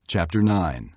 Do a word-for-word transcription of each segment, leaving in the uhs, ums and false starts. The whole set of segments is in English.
Chapter nine.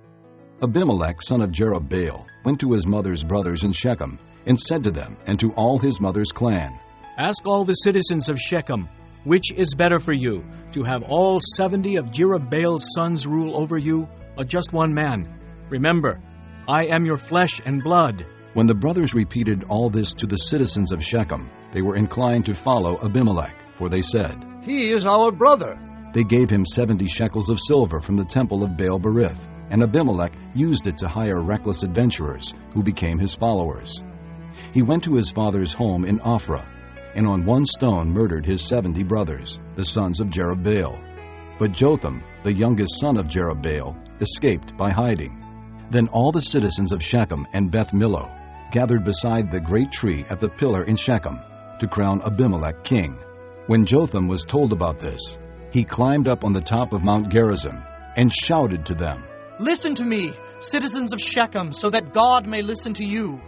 Abimelech son of Jerubbaal went to his mother's brothers in Shechem, and said to them and to all his mother's clan, Ask all the citizens of Shechem, which is better for you, to have all seventy of Jerubbaal's sons rule over you, or just one man? Remember, I am your flesh and blood. When the brothers repeated all this to the citizens of Shechem, they were inclined to follow Abimelech, for they said, He is our brother. They gave him seventy shekels of silver from the temple of Baal-berith, and Abimelech used it to hire reckless adventurers, who became his followers. He went to his father's home in Ophrah, and on one stone murdered his seventy brothers, the sons of Jerubbaal. But Jotham, the youngest son of Jerubbaal, escaped by hiding. Then all the citizens of Shechem and Beth Millo gathered beside the great tree at the pillar in Shechem to crown Abimelech king. When Jotham was told about this, he climbed up on the top of Mount Gerizim and shouted to them, Listen to me, citizens of Shechem, so that God may listen to you.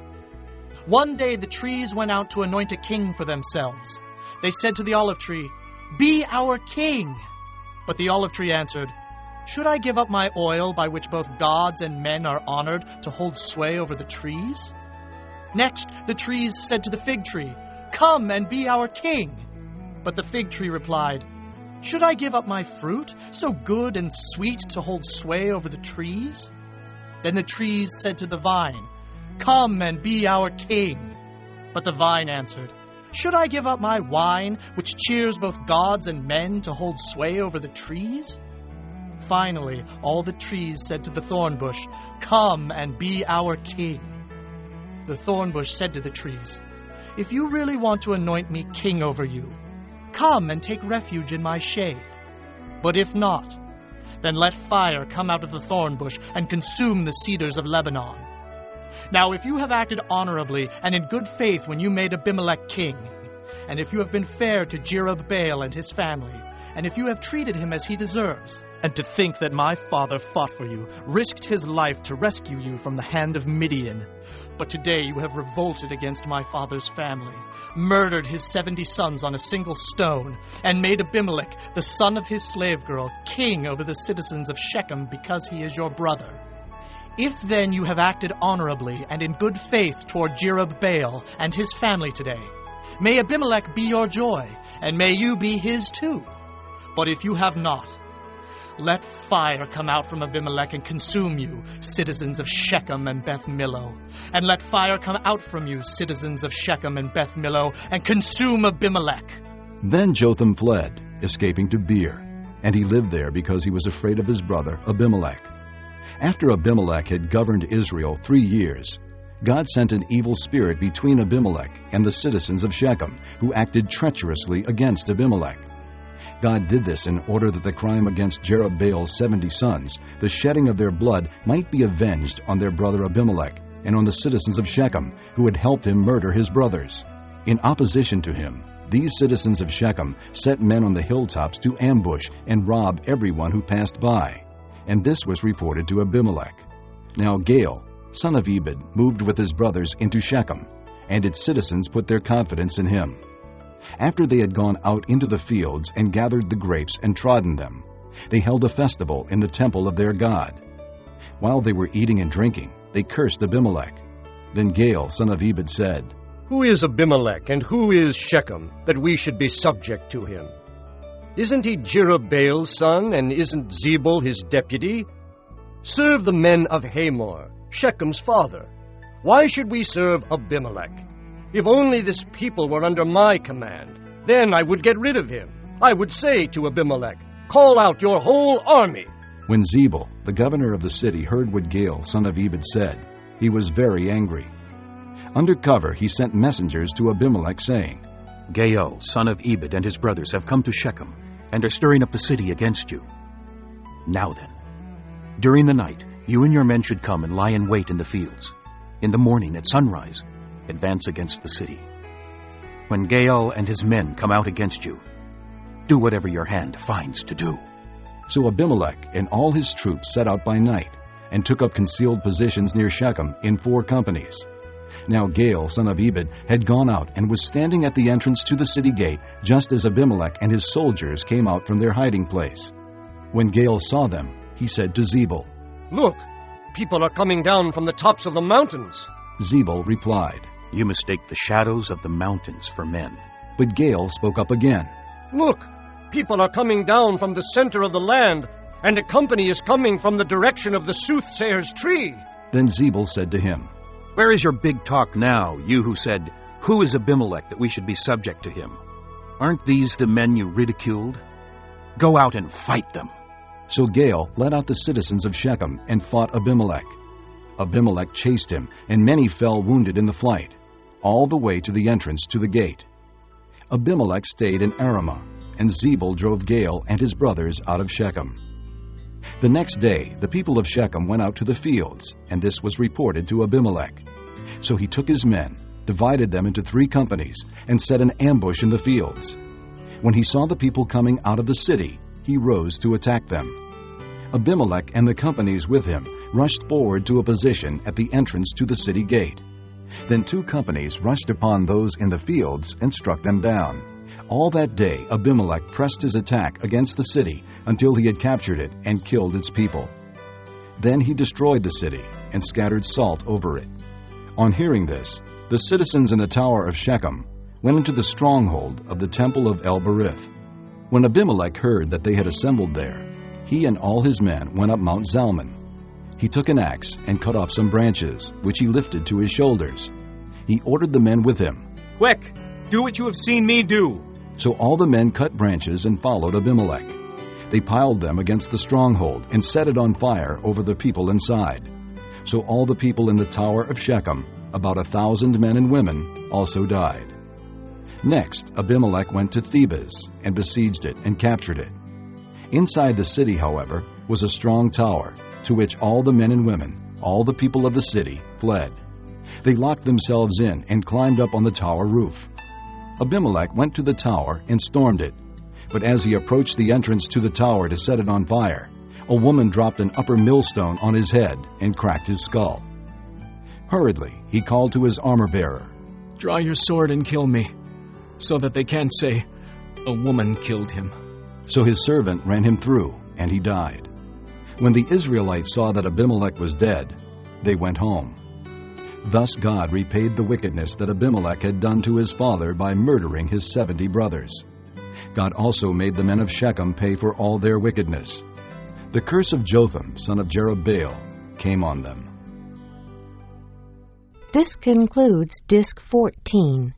One day the trees went out to anoint a king for themselves. They said to the olive tree, Be our king. But the olive tree answered, Should I give up my oil by which both gods and men are honored to hold sway over the trees? Next the trees said to the fig tree, Come and be our king. But the fig tree replied, Should I give up my fruit, so good and sweet, to hold sway over the trees? Then the trees said to the vine, Come and be our king. But the vine answered, Should I give up my wine, which cheers both gods and men, to hold sway over the trees? Finally, all the trees said to the thorn bush, Come and be our king. The thorn bush said to the trees, If you really want to anoint me king over you, come and take refuge in my shade. But if not, then let fire come out of the thorn bush and consume the cedars of Lebanon. Now if you have acted honorably and in good faith when you made Abimelech king, and if you have been fair to Jerubbaal and his family, and if you have treated him as he deserves, and to think that my father fought for you, risked his life to rescue you from the hand of Midian, but today you have revolted against my father's family, murdered his seventy sons on a single stone, and made Abimelech, the son of his slave girl, king over the citizens of Shechem because he is your brother. If then you have acted honorably and in good faith toward Jerubbaal and his family today, may Abimelech be your joy, and may you be his too. But if you have not, let fire come out from Abimelech and consume you, citizens of Shechem and Beth Millo. And let fire come out from you, citizens of Shechem and Beth Millo, and consume Abimelech. Then Jotham fled, escaping to Beer, and he lived there because he was afraid of his brother Abimelech. After Abimelech had governed Israel three years, God sent an evil spirit between Abimelech and the citizens of Shechem, who acted treacherously against Abimelech. God did this in order that the crime against Jerubbaal's seventy sons, the shedding of their blood, might be avenged on their brother Abimelech and on the citizens of Shechem, who had helped him murder his brothers. In opposition to him, these citizens of Shechem set men on the hilltops to ambush and rob everyone who passed by. And this was reported to Abimelech. Now Gaal, son of Ebed, moved with his brothers into Shechem, and its citizens put their confidence in him. After they had gone out into the fields and gathered the grapes and trodden them, they held a festival in the temple of their God. While they were eating and drinking, they cursed Abimelech. Then Gaal, son of Ebed, said, Who is Abimelech, and who is Shechem, that we should be subject to him? Isn't he Jerubbaal's son, and isn't Zebul his deputy? Serve the men of Hamor, Shechem's father. Why should we serve Abimelech? If only this people were under my command, then I would get rid of him. I would say to Abimelech, Call out your whole army. When Zebul, the governor of the city, heard what Gaal, son of Ebed, said, he was very angry. Under cover he sent messengers to Abimelech, saying, Gaal, son of Ebed, and his brothers have come to Shechem, and are stirring up the city against you. Now then, during the night, you and your men should come and lie in wait in the fields. In the morning, at sunrise, advance against the city. When Gaal and his men come out against you, do whatever your hand finds to do. So Abimelech and all his troops set out by night, and took up concealed positions near Shechem in four companies. Now Gaal, son of Ebed, had gone out and was standing at the entrance to the city gate, just as Abimelech and his soldiers came out from their hiding place. When Gaal saw them, he said to Zebul, Look, people are coming down from the tops of the mountains. Zebul replied, You mistake the shadows of the mountains for men. But Gaal spoke up again. Look, people are coming down from the center of the land, and a company is coming from the direction of the soothsayer's tree. Then Zebul said to him, Where is your big talk now, you who said, Who is Abimelech that we should be subject to him? Aren't these the men you ridiculed? Go out and fight them. So Gaal led out the citizens of Shechem and fought Abimelech. Abimelech chased him, and many fell wounded in the flight, all the way to the entrance to the gate. Abimelech stayed in Arumah, and Zebul drove Gaal and his brothers out of Shechem. The next day the people of Shechem went out to the fields, and this was reported to Abimelech. So he took his men, divided them into three companies, and set an ambush in the fields. When he saw the people coming out of the city, he rose to attack them. Abimelech and the companies with him rushed forward to a position at the entrance to the city gate. Then two companies rushed upon those in the fields and struck them down. All that day Abimelech pressed his attack against the city until he had captured it and killed its people. Then he destroyed the city and scattered salt over it. On hearing this, the citizens in the tower of Shechem went into the stronghold of the temple of El-Berith. When Abimelech heard that they had assembled there, he and all his men went up Mount Zalmon. He took an axe and cut off some branches, which he lifted to his shoulders. He ordered the men with him, Quick, do what you have seen me do. So all the men cut branches and followed Abimelech. They piled them against the stronghold and set it on fire over the people inside. So all the people in the tower of Shechem, about a thousand men and women, also died. Next, Abimelech went to Thebez and besieged it and captured it. Inside the city, however, was a strong tower, to which all the men and women, all the people of the city, fled. They locked themselves in and climbed up on the tower roof. Abimelech went to the tower and stormed it. But as he approached the entrance to the tower to set it on fire, a woman dropped an upper millstone on his head and cracked his skull. Hurriedly, he called to his armor-bearer, Draw your sword and kill me, so that they can't say, a woman killed him. So his servant ran him through, and he died. When the Israelites saw that Abimelech was dead, they went home. Thus God repaid the wickedness that Abimelech had done to his father by murdering his seventy brothers. God also made the men of Shechem pay for all their wickedness. The curse of Jotham, son of Jerubbaal, came on them. This concludes Disc fourteen.